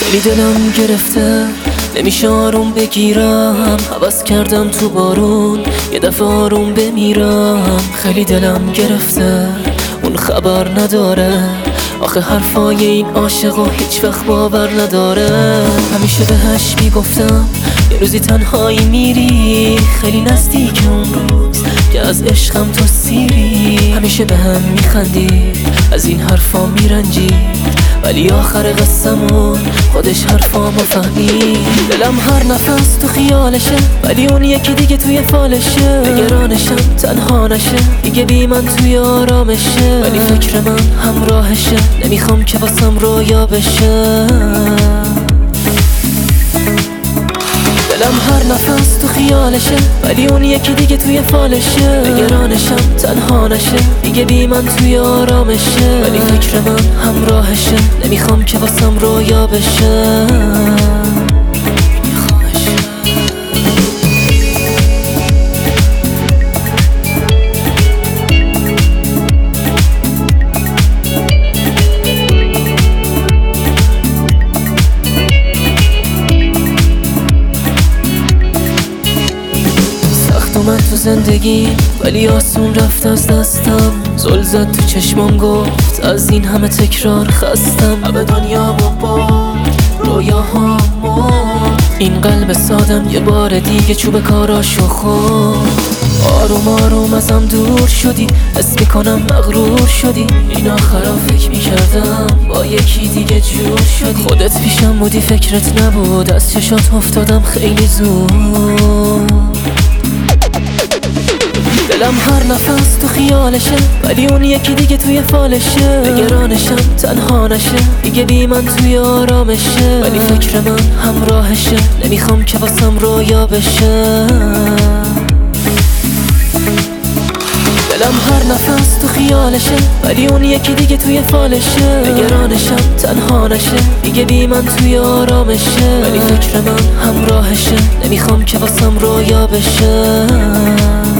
خیلی دلم گرفته نمیشه آروم بگیرم، هوس کردم تو بارون یه دفعه آروم بمیرم. خیلی دلم گرفته اون خبر نداره، آخه حرفای این عاشقا هیچ وقت باور نداره. همیشه بهش میگفتم یه روزی تنهایی میری، خیلی نزدیک اون روز که از عشقم تو سیری. همیشه به هم میخندید از این حرفا میرنجید، ولی آخر قصمون خودش حرفامو فهمید. دلم هر نفس تو خیالشه، ولی اون یکی دیگه توی فالشه. نگرانشم تنها نشه، دیگه بی من توی آرامشه. ولی فکر من همراهشه، نمیخوام که واسم رویا بشه. دلم هر نفس تو خیالشه، ولی اون یکی دیگه توی فالشه. نگرانشم تنها نشه، دیگه بی من توی آرامشه. ولی فکر من همراهشه، نمیخوام که واسم رویا بشه. اومد تو زندگی ولی آسون رفت از دستم. زل زد تو چشمام گفت از این همه تکرار خستم. همه دنیا با رویاهامو، این قلب سادم یه بار دیگه چوب کاراشو خورد. آروم آروم ازم دور شدی، حس میکنم مغرور شدی. این آخرا فکر میکردم با یکی دیگه جور شدی. خودت پیشم بودی فکرت نبود، از چشات افتادم خیلی زود. دلم هر نفس تو خیالشه، ولی اون یکی دیگه توی فالشه. نگرانشم تنها نشه، دیگه بی من توی آرامشه. ولی فکر من همراهشه، نمیخوام که واسم رویا بشه. دلم هر نفس تو خیالشه، ولی اون یکی دیگه توی فالشه. نگرانشم تنها نشه، دیگه بی من توی آرامشه. ولی فکر من همراهشه، نمیخوام که واسم رویا بشه.